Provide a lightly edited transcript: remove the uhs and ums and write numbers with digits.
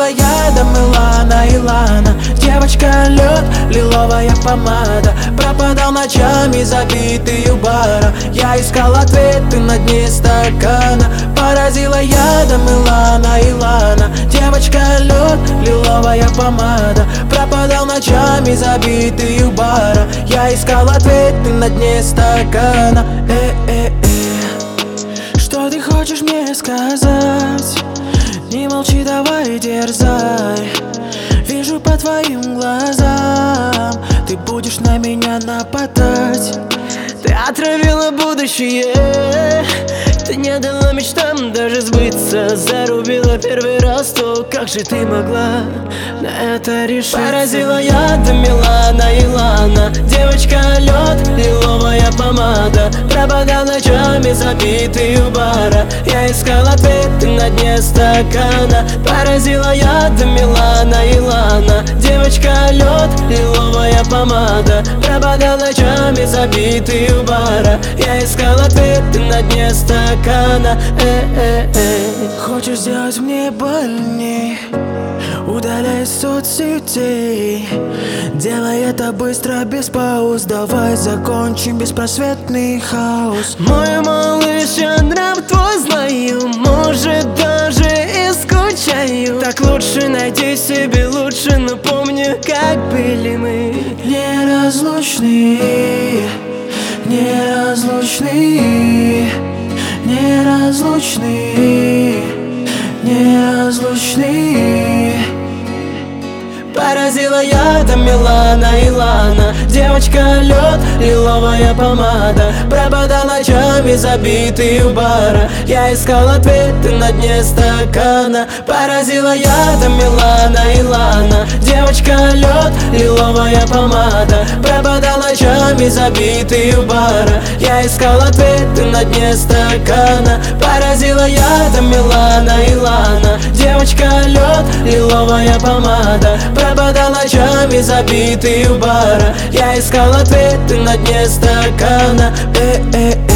ядом Илана, Илана. Девочка лед, лиловая помада. Пропадал ночами, забитый у бара. Я искал ответы на дне стакана. Поразила ядом Илана, Илана. Девочка лед, лиловая помада. Пропадал ночами, забитый у бара. Я искал ответы на дне стакана. Что ты хочешь мне сказать? Не молчи, давай дерзай. Вижу по твоим глазам, ты будешь на меня нападать. Ты отравила будущее, ты не дала мечтам даже сбыться. Зарубила первый раз, то как же ты могла на это решиться? Поразила ядом Илана, Илана. Девочка лед, лиловая помада. Пропадал ночами, забитый у бара. Я искал ответы на дне стакана. Поразила ядом Илана, Илана. Девочка лед, лиловая помада. Пропадал ночами, забитый у бара. Я искал ответы на дне стакана. Хочешь сделать мне больней? Удаляй из соцсетей. Делай это быстро, без пауз. Давай закончим беспросветный хаос. Мой малыш, я нрав твой знаю. Может, даже и скучаю. Так лучше найди себе лучше. Но помню, как были мы неразлучные, неразлучные, неразлучные, неразлучные. Поразила ядом Илана, Илана. Девочка лед, лиловая помада. Пропадал ночами, забитый у бара. Я искал ответы на дне стакана. Поразила ядом Илана, Илана. Девочка лед, лиловая помада. Пропадал ночами, забитый у бара. Я искал ответы на дне стакана. Поразила ядом Илана, Илана. Девочка лед, лиловая помада. Пропадал ночами, забитый у бара. Я искал ответы на дне стакана.